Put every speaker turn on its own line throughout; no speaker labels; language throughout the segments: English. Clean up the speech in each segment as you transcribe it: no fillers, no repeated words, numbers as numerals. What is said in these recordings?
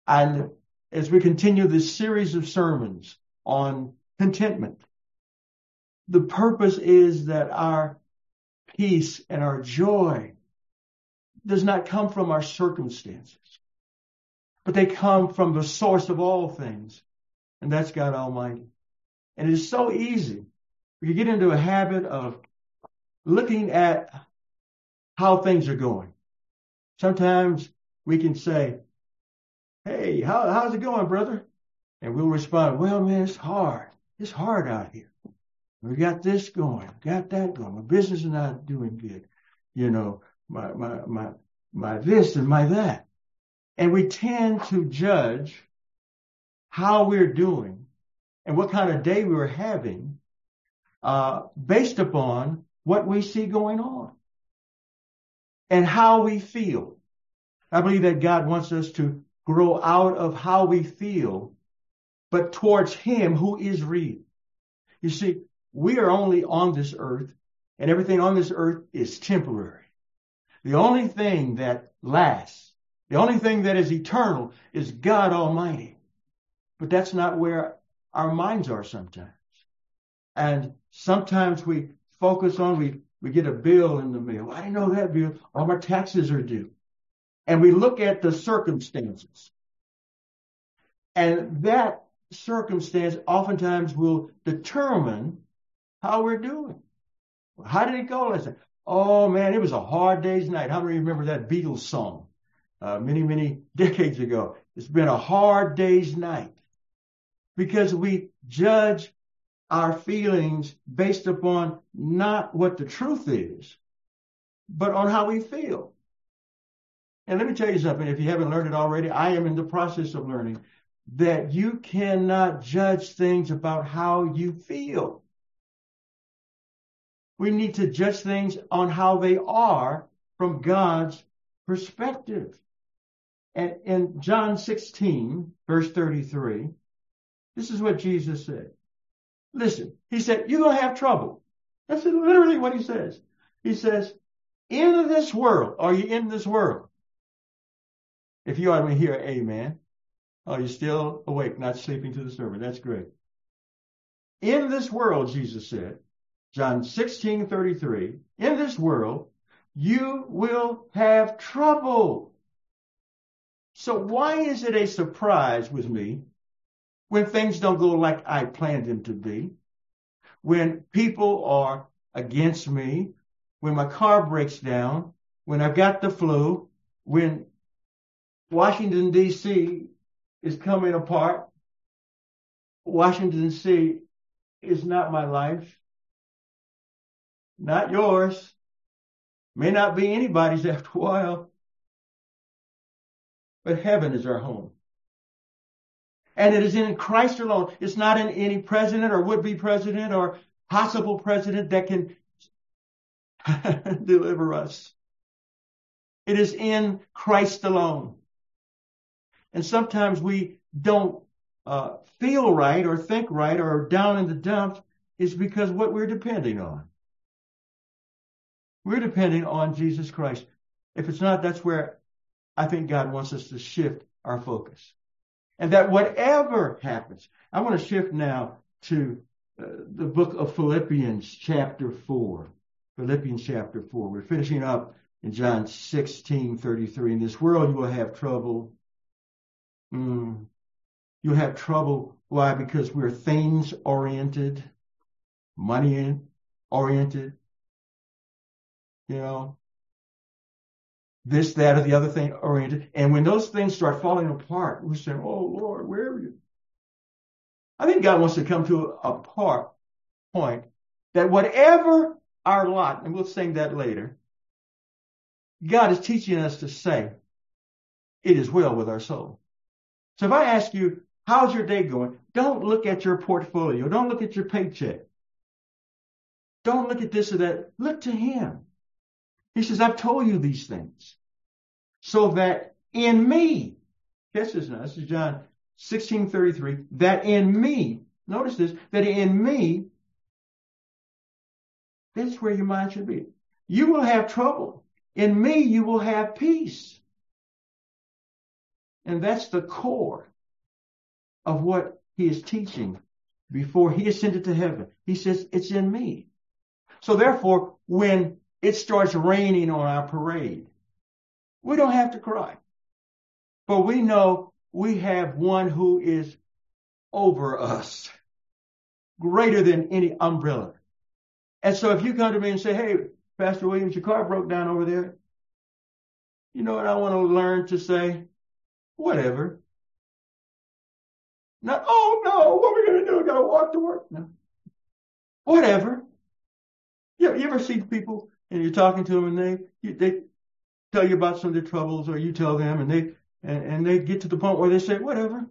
And as we continue this series of sermons on contentment, the purpose is that our peace and our joy does not come from our circumstances, but they come from the source of all things, and that's God Almighty. And it is so easy. We can get into a habit of looking at how things are going. Sometimes we can say, hey, how's it going, brother? And we'll respond, well, man, it's hard. It's hard out here. We got this going, got that going. My business is not doing good. You know, my this and my that. And we tend to judge how we're doing and what kind of day we're having based upon what we see going on and how we feel. I believe that God wants us to grow out of how we feel, but towards Him who is real. You see, we are only on this earth, and everything on this earth is temporary. The only thing that lasts, the only thing that is eternal is God Almighty. But that's not where our minds are sometimes. And sometimes we focus on, we get a bill in the mail. I didn't know that bill. All my taxes are due. And we look at the circumstances. And that circumstance oftentimes will determine how we're doing. How did it go last night? Oh, man, it was a hard day's night. How many remember that Beatles song many decades ago? It's been a hard day's night. Because we judge our feelings based upon not what the truth is, but on how we feel. And let me tell you something, if you haven't learned it already, I am in the process of learning that you cannot judge things about how you feel. We need to judge things on how they are from God's perspective. And in John 16, verse 33, this is what Jesus said. Listen, he said, you're going to have trouble. That's literally what he says. He says, in this world, are you in this world? If you are, let me hear amen. Oh, you're still awake, not sleeping to the sermon. That's great. In this world, Jesus said, John 16:33, in this world, you will have trouble. So why is it a surprise with me when things don't go like I planned them to be, when people are against me, when my car breaks down, when I've got the flu, when Washington, D.C. is coming apart? Washington, D.C. is not my life, not yours, may not be anybody's after a while, but heaven is our home. And it is in Christ alone. It's not in any president or would-be president or possible president that can deliver us. It is in Christ alone. And sometimes we don't feel right or think right or down in the dumps is because what we're depending on. We're depending on Jesus Christ. If it's not, that's where I think God wants us to shift our focus. And that whatever happens, I want to shift now to the book of Philippians chapter 4. Philippians chapter 4. We're finishing up in John 16:33. In this world you will have trouble. You'll have trouble. Why? Because we're things oriented, money oriented. You know, this, that, or the other thing oriented. And when those things start falling apart, we say, oh, Lord, where are you? I think God wants to come to a point that whatever our lot, and we'll sing that later, God is teaching us to say, it is well with our soul. So if I ask you, how's your day going? Don't look at your portfolio. Don't look at your paycheck. Don't look at this or that. Look to Him. He says, I've told you these things so that in me, guess this now, this is John 16:33, that in me, notice this, that in me, this is where your mind should be. You will have trouble. In me, you will have peace. And that's the core of what he is teaching before he ascended to heaven. He says, it's in me. So therefore, when it starts raining on our parade, we don't have to cry. But we know we have one who is over us, greater than any umbrella. And so if you come to me and say, hey, Pastor Williams, your car broke down over there. You know what I want to learn to say? Whatever. Not, oh no, what are we going to do? We got to walk to work. No. Whatever. You ever see people and you're talking to them and they tell you about some of their troubles, or you tell them, and they get to the point where they say, whatever.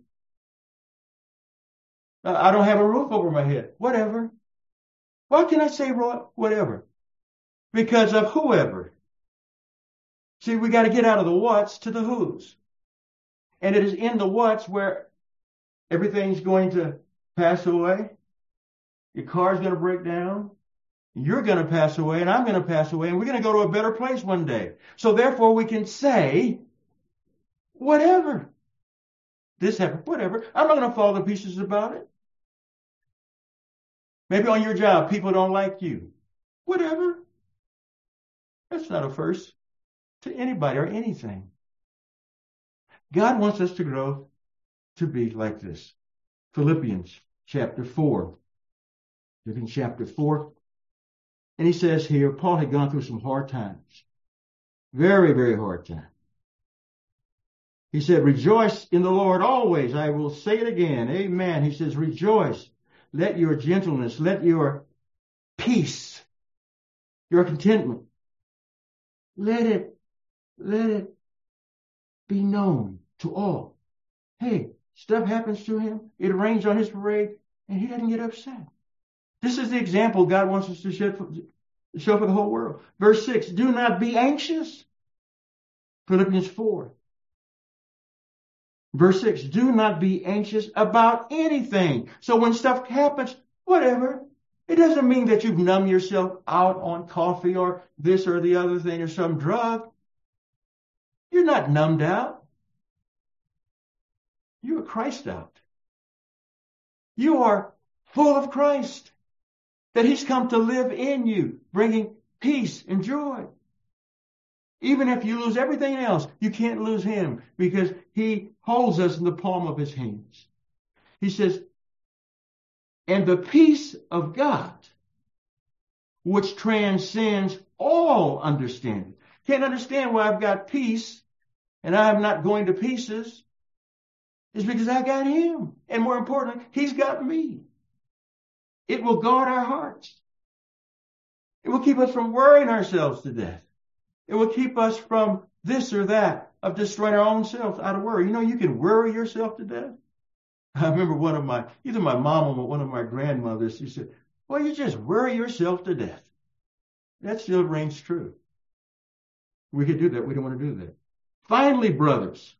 I don't have a roof over my head. Whatever. Why can I say whatever? Because of whoever. See, we got to get out of the what's to the who's. And it is in the what's where everything's going to pass away. Your car's going to break down. You're going to pass away, and I'm going to pass away, and we're going to go to a better place one day. So therefore, we can say, whatever. This happened, whatever. I'm not going to fall to pieces about it. Maybe on your job, people don't like you. Whatever. That's not a first to anybody or anything. God wants us to grow to be like this. Philippians chapter 4. Philippians chapter 4. And he says here, Paul had gone through some hard times. Very, very hard times. He said, rejoice in the Lord always. I will say it again. Amen. He says, rejoice. Let your gentleness, let your peace, your contentment, let it be known to all. Hey, stuff happens to him. It rains on his parade, and he doesn't get upset. This is the example God wants us to show for the whole world. Verse 6, do not be anxious. Philippians 4. Verse 6, do not be anxious about anything. So when stuff happens, whatever. It doesn't mean that you've numbed yourself out on coffee or this or the other thing or some drug. You're not numbed out. You are Christ out. You are full of Christ. That he's come to live in you, bringing peace and joy. Even if you lose everything else, you can't lose him because he holds us in the palm of his hands. He says, and the peace of God, which transcends all understanding. Can't understand why I've got peace and I'm not going to pieces. It's because I got him. And more importantly, he's got me. It will guard our hearts. It will keep us from worrying ourselves to death. It will keep us from this or that, of destroying our own selves out of worry. You know, you can worry yourself to death. I remember either my mom or one of my grandmothers, she said, well, you just worry yourself to death. That still rings true. We could do that. We don't want to do that. Finally, brothers.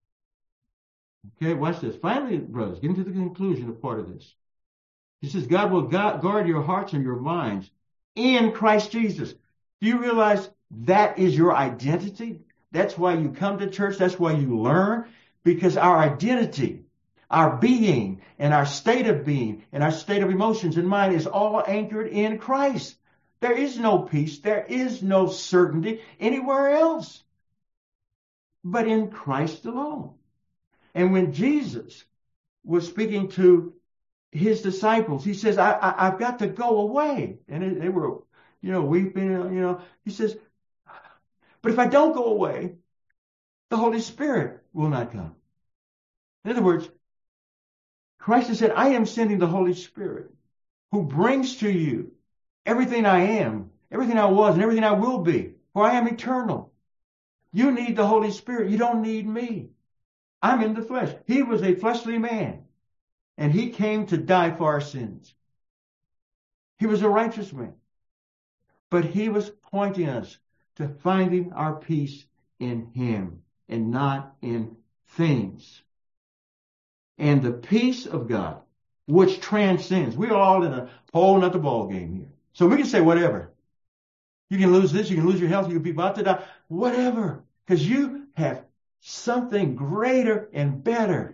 Okay, watch this. Finally, brothers, getting to the conclusion of part of this. He says, God will guard your hearts and your minds in Christ Jesus. Do you realize that is your identity? That's why you come to church. That's why you learn. Because our identity, our being, and our state of being, and our state of emotions and mind is all anchored in Christ. There is no peace. There is no certainty anywhere else but in Christ alone. And when Jesus was speaking to his disciples, he says, I've got to go away. And they were, weeping, he says, but if I don't go away, the Holy Spirit will not come. In other words, Christ has said, I am sending the Holy Spirit who brings to you everything I am, everything I was, and everything I will be, for I am eternal. You need the Holy Spirit. You don't need me. I'm in the flesh. He was a fleshly man, and he came to die for our sins. He was a righteous man, but he was pointing us to finding our peace in him and not in things. And the peace of God, which transcends. We're all in a whole nother ball game here. So we can say whatever. You can lose this, you can lose your health, you can be about to die, whatever. Because you have something greater and better.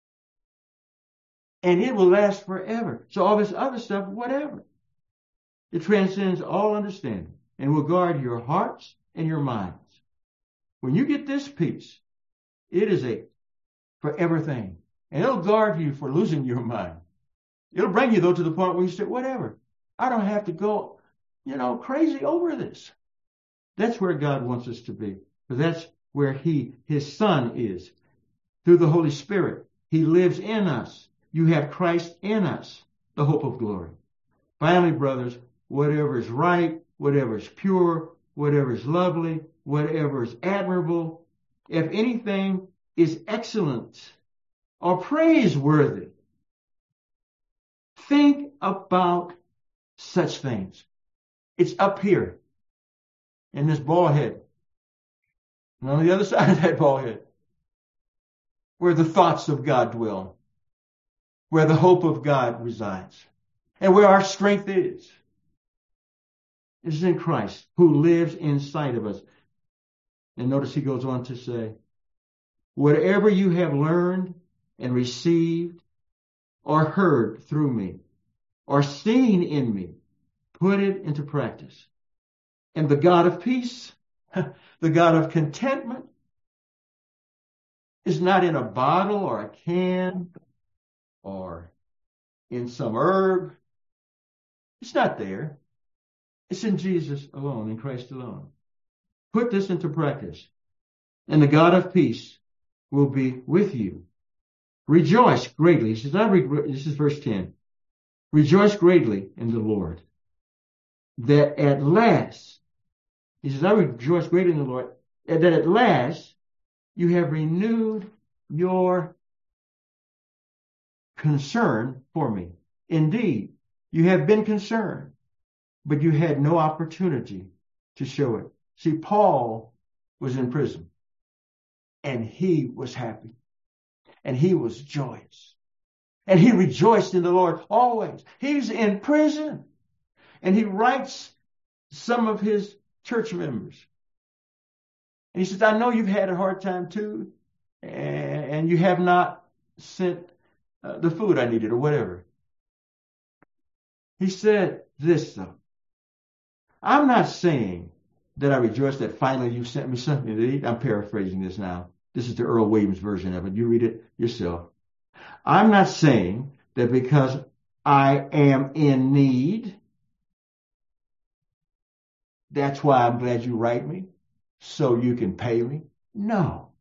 And it will last forever. So all this other stuff, whatever. It transcends all understanding and will guard your hearts and your minds. When you get this peace, it is a forever thing. And it'll guard you for losing your mind. It'll bring you, though, to the point where you say, whatever. I don't have to go, crazy over this. That's where God wants us to be. But that's where his Son is. Through the Holy Spirit. He lives in us. You have Christ in us, the hope of glory. Finally, brothers, whatever is right, whatever is pure, whatever is lovely, whatever is admirable, if anything is excellent or praiseworthy, think about such things. It's up here in this bald head. And on the other side of that bald head, where the thoughts of God dwell, where the hope of God resides, and where our strength is. It is in Christ, who lives inside of us. And notice he goes on to say, whatever you have learned and received or heard through me or seen in me, put it into practice. And the God of peace, the God of contentment, is not in a bottle or a can or in some herb. It's not there. It's in Jesus alone, in Christ alone. Put this into practice, and the God of peace will be with you. Rejoice greatly. He says, this is verse 10. Rejoice greatly in the Lord, that at last, he says, I rejoice greatly in the Lord, that at last you have renewed your concern for me. Indeed, you have been concerned, but you had no opportunity to show it. See, Paul was in prison, and he was happy, and he was joyous, and he rejoiced in the Lord always. He's in prison, and he writes some of his church members, and he says, I know you've had a hard time too, and you have not sent the food I needed or whatever. He said this, though. I'm not saying that I rejoice that finally you sent me something to eat. I'm paraphrasing this now. This is the Earl Williams version of it. You read it yourself. I'm not saying that because I am in need, that's why I'm glad you write me, so you can pay me. No.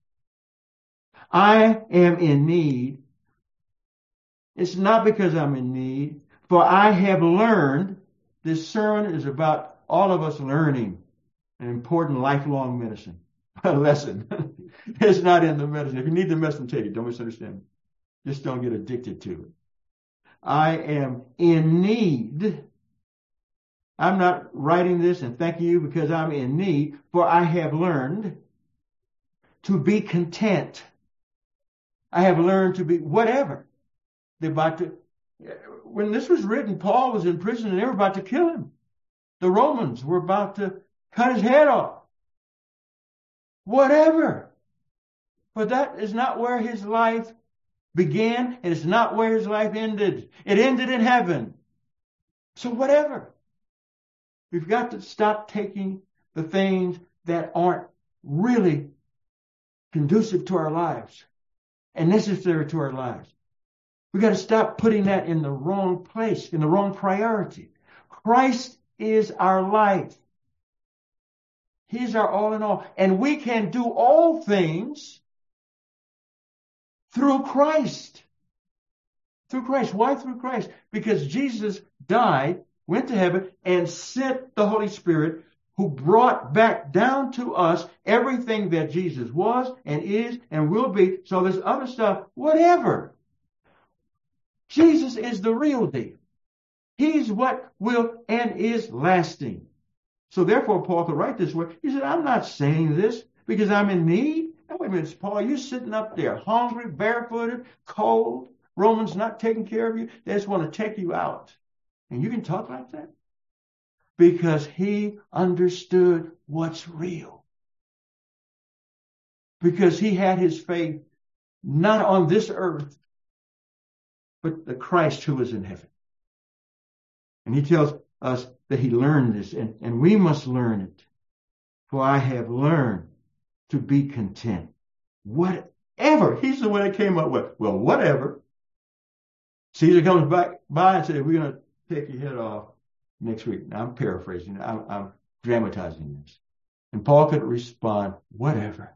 I am in need. It's not because I'm in need, for I have learned. This sermon is about all of us learning an important lifelong medicine, a lesson. It's not in the medicine. If you need the medicine, take it. Don't misunderstand me. Just don't get addicted to it. I am in need. I'm not writing this and thanking you because I'm in need, for I have learned to be content. I have learned to be whatever. When this was written, Paul was in prison and they were about to kill him. The Romans were about to cut his head off. Whatever. But that is not where his life began, and it's not where his life ended. It ended in heaven. So whatever. We've got to stop taking the things that aren't really conducive to our lives and necessary to our lives. We've got to stop putting that in the wrong place, in the wrong priority. Christ is our life. He's our all in all. And we can do all things through Christ. Through Christ. Why through Christ? Because Jesus died, went to heaven, and sent the Holy Spirit, who brought back down to us everything that Jesus was and is and will be. So this other stuff, whatever. Jesus is the real deal. He's what will and is lasting. So therefore, Paul could write this way. He said, I'm not saying this because I'm in need. Now, wait a minute, Paul, you're sitting up there hungry, barefooted, cold, Romans not taking care of you. They just want to take you out. And you can talk like that? Because he understood what's real. because he had his faith not on this earth, but the Christ who is in heaven. And he tells us that he learned this, and we must learn it. For I have learned to be content. Whatever. He's the one that came up with, well, whatever. Caesar comes back by and says, we're going to take your head off next week. Now, I'm paraphrasing. I'm dramatizing this. And Paul could respond, whatever.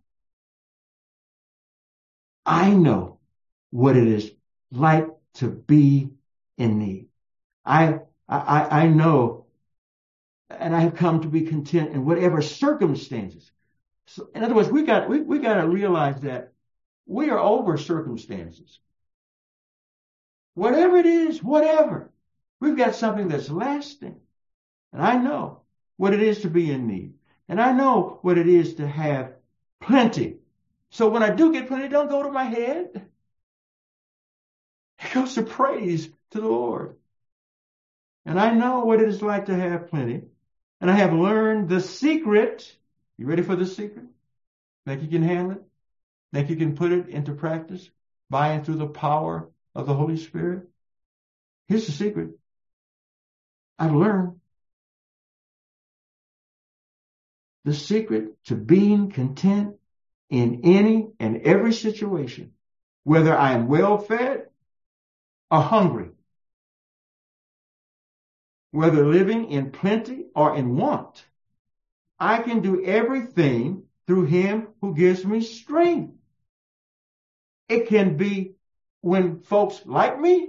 I know what it is like to be in need. I know, and I have come to be content in whatever circumstances. So, in other words, we got to realize that we are over circumstances. Whatever it is, whatever. We've got something that's lasting. And I know what it is to be in need. And I know what it is to have plenty. So when I do get plenty, it don't go to my head. It goes to praise to the Lord. And I know what it is like to have plenty. And I have learned the secret. You ready for the secret? Think you can handle it? Think you can put it into practice by and through the power of the Holy Spirit? Here's the secret. I've learned the secret to being content in any and every situation, whether I am well fed or hungry, whether living in plenty or in want. I can do everything through him who gives me strength. It can be when folks like me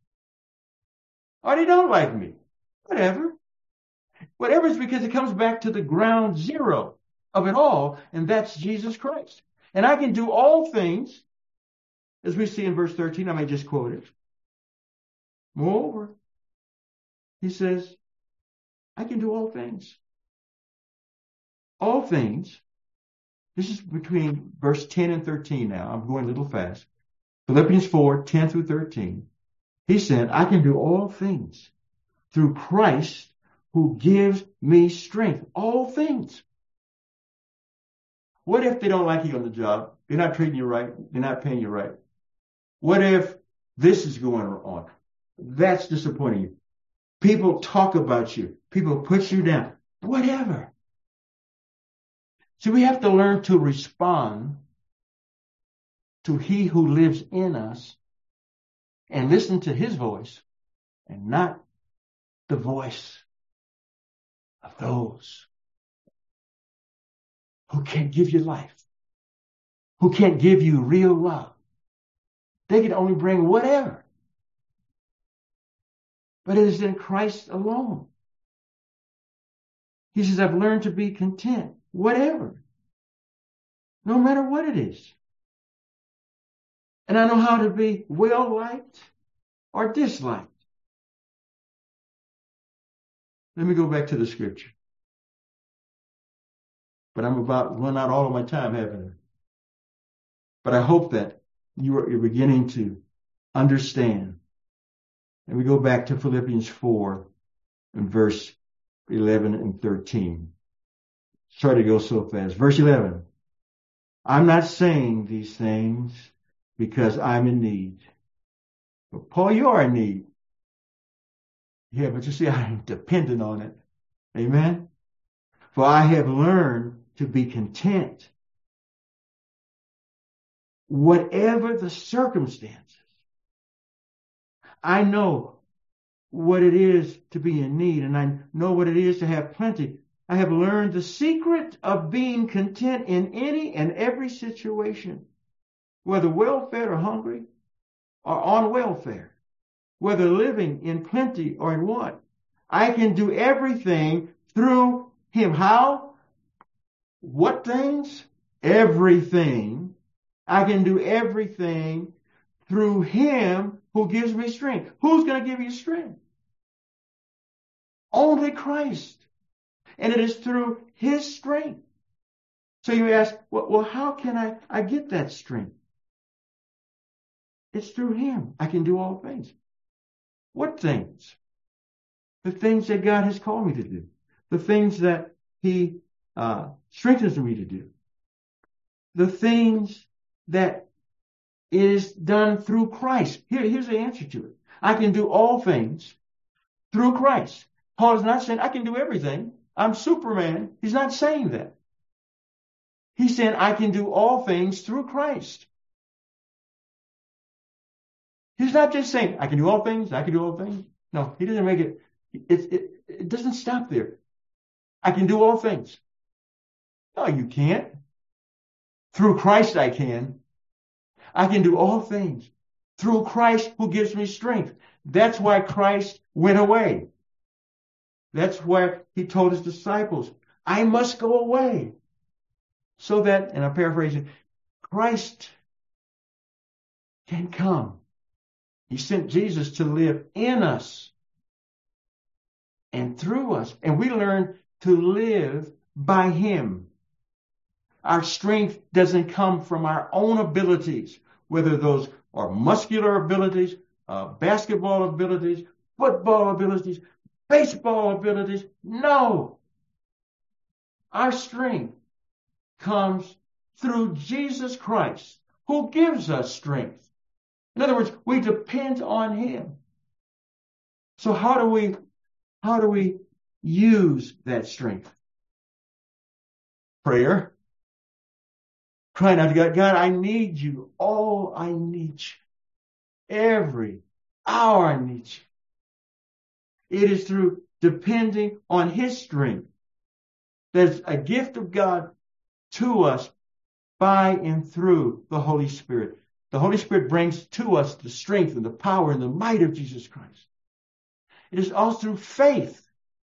or they don't like me. Whatever. Whatever is because it comes back to the ground zero of it all, and that's Jesus Christ. And I can do all things, as we see in verse 13, I may just quote it. Moreover, he says, I can do all things. All things. This is between verse 10 and 13 now. I'm going a little fast. Philippians 4, 10 through 13. He said, I can do all things through Christ who gives me strength. All things. What if they don't like you on the job? They're not treating you right. They're not paying you right. What if this is going on? That's disappointing you. People talk about you. People put you down. Whatever. So we have to learn to respond to he who lives in us and listen to his voice and not the voice of those who can't give you life, who can't give you real love. They can only bring whatever. But it is in Christ alone. He says, I've learned to be content, whatever, no matter what it is. And I know how to be well-liked or disliked. Let me go back to the scripture. But I'm about to run out all of my time, haven't I? But I hope that you're beginning to understand. And we go back to Philippians 4 and verse 11 and 13. Sorry to go so fast. Verse 11. I'm not saying these things because I'm in need. But Paul, you are in need. Yeah, but you see, I'm dependent on it. Amen. For I have learned to be content, whatever the circumstances. I know what it is to be in need, and I know what it is to have plenty. I have learned the secret of being content in any and every situation, whether well-fed or hungry, or on welfare, whether living in plenty or in want. I can do everything through him. How? What things? Everything. I can do everything through him who gives me strength. Who's going to give you strength? Only Christ. And it is through his strength. So you ask, well, how can I get that strength? It's through him. I can do all things. What things? The things that God has called me to do. The things that he strengthens me to do. the things that is done through Christ. Here's the answer to it. I can do all things through Christ. Paul is not saying I can do everything. I'm Superman. He's not saying that. He's saying I can do all things through Christ. He's not just saying I can do all things. I can do all things. No, he doesn't make it. It doesn't stop there. I can do all things. No, you can't. Through Christ I can. I can do all things through Christ who gives me strength. That's why Christ went away. That's why he told his disciples, I must go away. So that, and I'm paraphrasing, Christ can come. He sent Jesus to live in us and through us. And we learn to live by him. Our strength doesn't come from our own abilities, whether those are muscular abilities, basketball abilities, football abilities, baseball abilities. No. Our strength comes through Jesus Christ, who gives us strength. In other words, we depend on him. So how do we use that strength? Prayer. Crying out to God, God, I need you. Oh, I need you. Every hour I need you. It is through depending on his strength. That's a gift of God to us by and through the Holy Spirit. The Holy Spirit brings to us the strength and the power and the might of Jesus Christ. It is all through faith,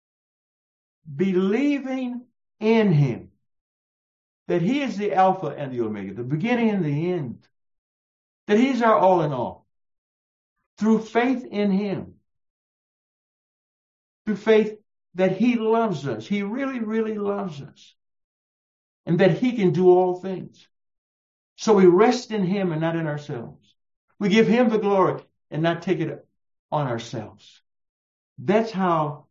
believing in him, that he is the Alpha and the Omega, the beginning and the end, that he's our all in all. Through faith in him, through faith that he loves us, he really, really loves us, and that he can do all things. So we rest in him and not in ourselves. We give him the glory and not take it on ourselves. That's how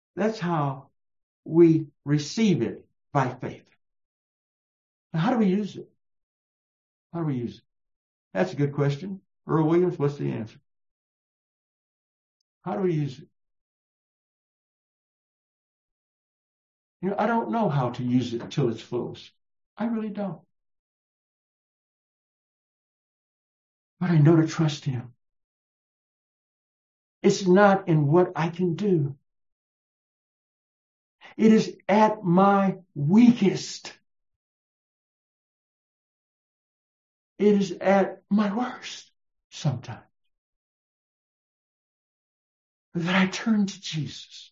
we receive it, by faith. Now, how do we use it? How do we use it? That's a good question. Earl Williams, what's the answer? How do we use it? You know, I don't know how to use it until it flows. I really don't. But I know to trust him. It's not in what I can do. It is at my weakest. It is at my worst sometimes that I turn to Jesus.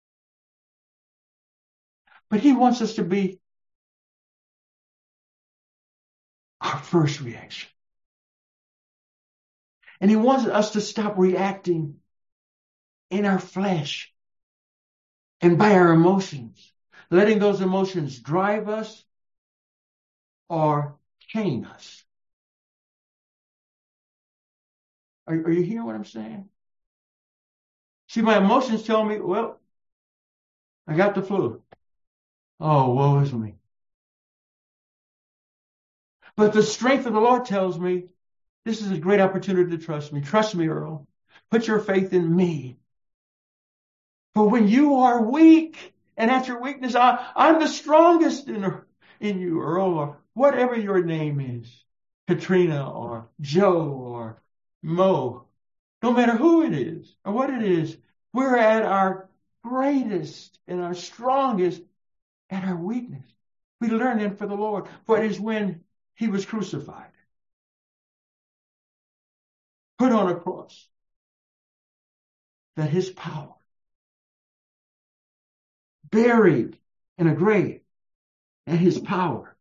But he wants us to be our first reaction. And he wants us to stop reacting in our flesh and by our emotions, letting those emotions drive us or chain us. Are you hearing what I'm saying? See, my emotions tell me, well, I got the flu. Oh, woe is me. But the strength of the Lord tells me, this is a great opportunity to trust me. Trust me, Earl. Put your faith in me. For when you are weak, and at your weakness, I'm the strongest in you, Earl, or whatever your name is. Katrina or Joe or Mo. No matter who it is or what it is, we're at our greatest and our strongest at our weakness. We learn it for the Lord. For it is when he was crucified, put on a cross, that his power, buried in a grave, and his power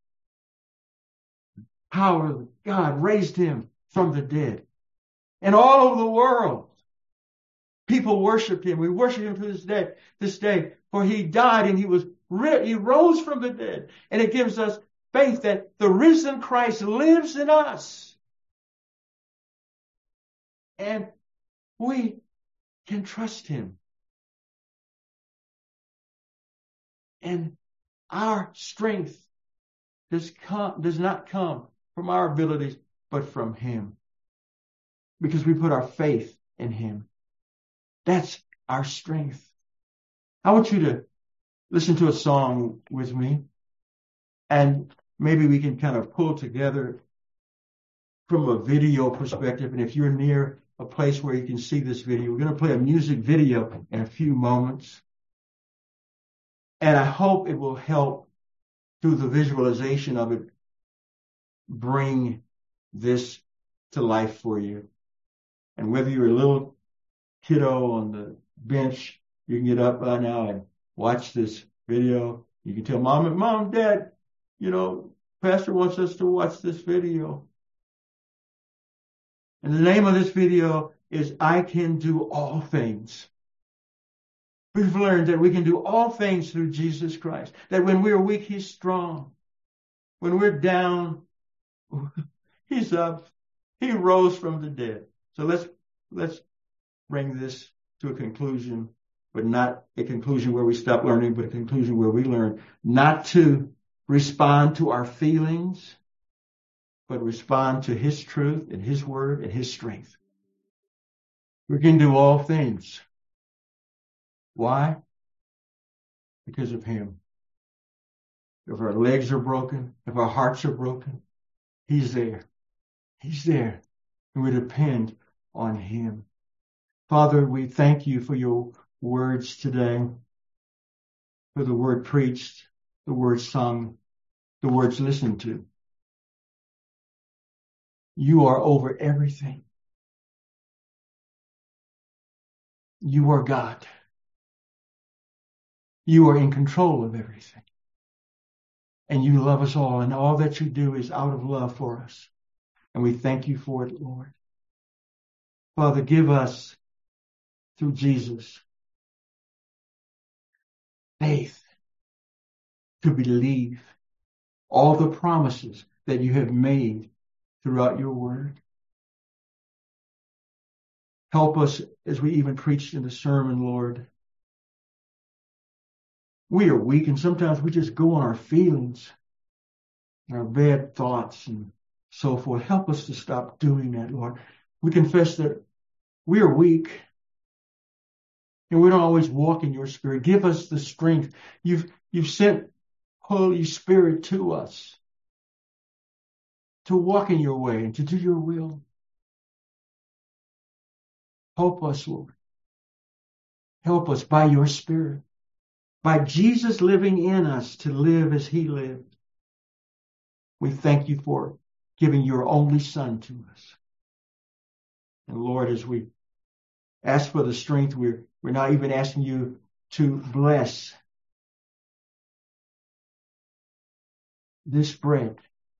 of God raised him from the dead. And all over the world, people worshiped him. We worship him to this day, for he died and he rose from the dead. And it gives us faith that the risen Christ lives in us. And we can trust him. And our strength does not come from our abilities, but from him. Because we put our faith in him. That's our strength. I want you to listen to a song with me, and maybe we can kind of pull together from a video perspective. And if you're near a place where you can see this video, we're going to play a music video in a few moments. And I hope it will help, through the visualization of it, bring this to life for you. And whether you're a little kiddo on the bench, you can get up by now and watch this video. You can tell Mom, Dad, Pastor wants us to watch this video. And the name of this video is I Can Do All Things. We've learned that we can do all things through Jesus Christ. That when we're weak, he's strong. When we're down, he's up. He rose from the dead. So let's bring this to a conclusion, but not a conclusion where we stop learning, but a conclusion where we learn not to respond to our feelings, but respond to his truth and his word and his strength. We can do all things. Why? Because of him. If our legs are broken, if our hearts are broken, he's there. He's there. And we depend on him. Father, we thank you for your words today, for the word preached, the word sung, the words listened to. You are over everything. You are God. You are in control of everything. And you love us all, and all that you do is out of love for us. And we thank you for it, Lord. Father, give us, through Jesus, faith to believe all the promises that you have made throughout your word. Help us as we even preached in the sermon, Lord. We are weak, and sometimes we just go on our feelings, our bad thoughts, and so forth. Help us to stop doing that, Lord. We confess that we are weak, and we don't always walk in your spirit. Give us the strength. You've sent Holy Spirit to us to walk in your way and to do your will. Help us, Lord. Help us by your Spirit, by Jesus living in us, to live as he lived. We thank you for giving your only Son to us. And Lord, as we ask for the strength, we're not even asking you to bless this bread,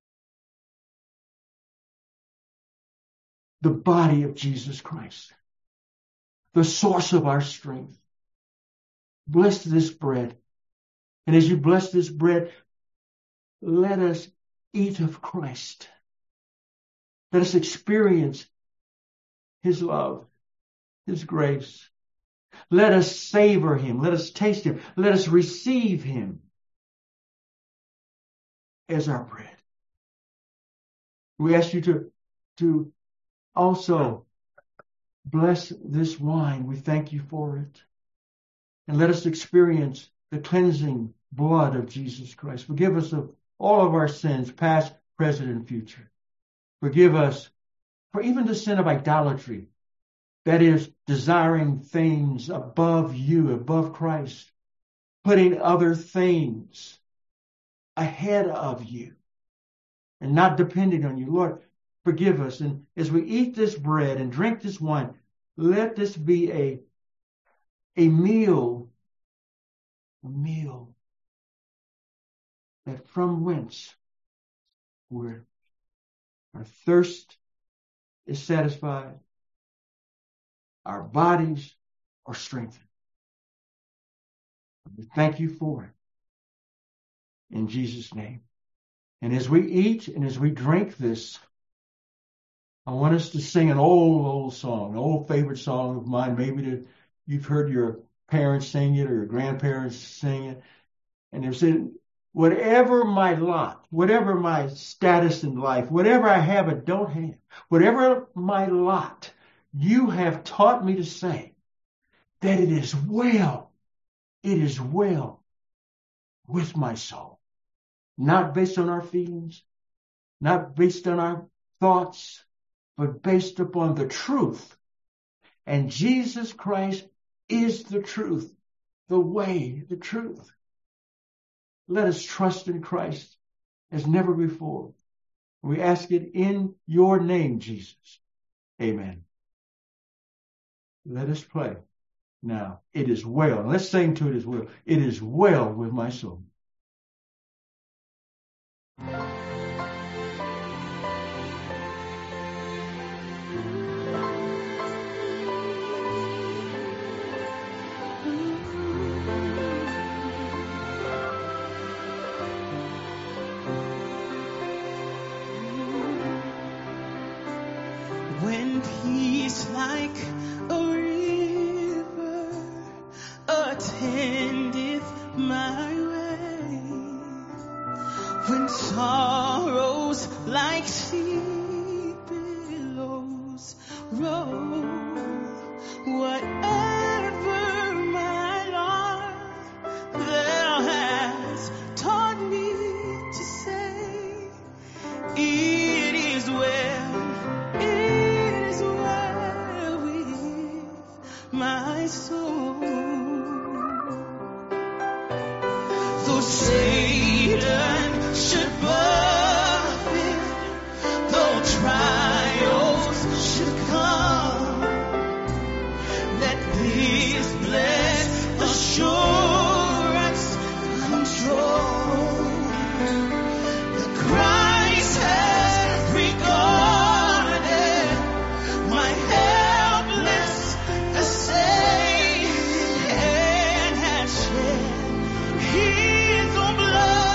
the body of Jesus Christ, the source of our strength. Bless this bread. And as you bless this bread, let us eat of Christ. Let us experience his love, his grace. Let us savor him. Let us taste him. Let us receive him as our bread. We ask you to also bless this wine. We thank you for it. And let us experience the cleansing blood of Jesus Christ. Forgive us of all of our sins, past, present, and future. Forgive us for even the sin of idolatry, that is, desiring things above you, above Christ, putting other things ahead of you, and not depending on you. Lord, forgive us. And as we eat this bread and drink this wine, let this be a meal that from whence where our thirst is satisfied, our bodies are strengthened. We thank you for it in Jesus' name. And as we eat and as we drink this, I want us to sing an old song, an old favorite song of mine. Maybe you've heard your parents sing it or your grandparents sing it. And they've said, whatever my lot, whatever my status in life, whatever I have and don't have, whatever my lot, you have taught me to say that it is well with my soul. Not based on our feelings, not based on our thoughts, but based upon the truth. And Jesus Christ is the truth, the way, the truth. Let us trust in Christ as never before. We ask it in your name, Jesus. Amen. Let us pray now. It is well. Let's sing to it as well. It is well with my soul.
When peace like a river attendeth my way, when sorrows like sea billows roll, whatever my Lord thou hast taught me to say, it is well. My soul, though Satan should buffet, though trials should come, let this blessed assurance control the Christ has regarded my helpless estate and has shed his own blood.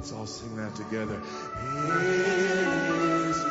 Let's all sing that together. It is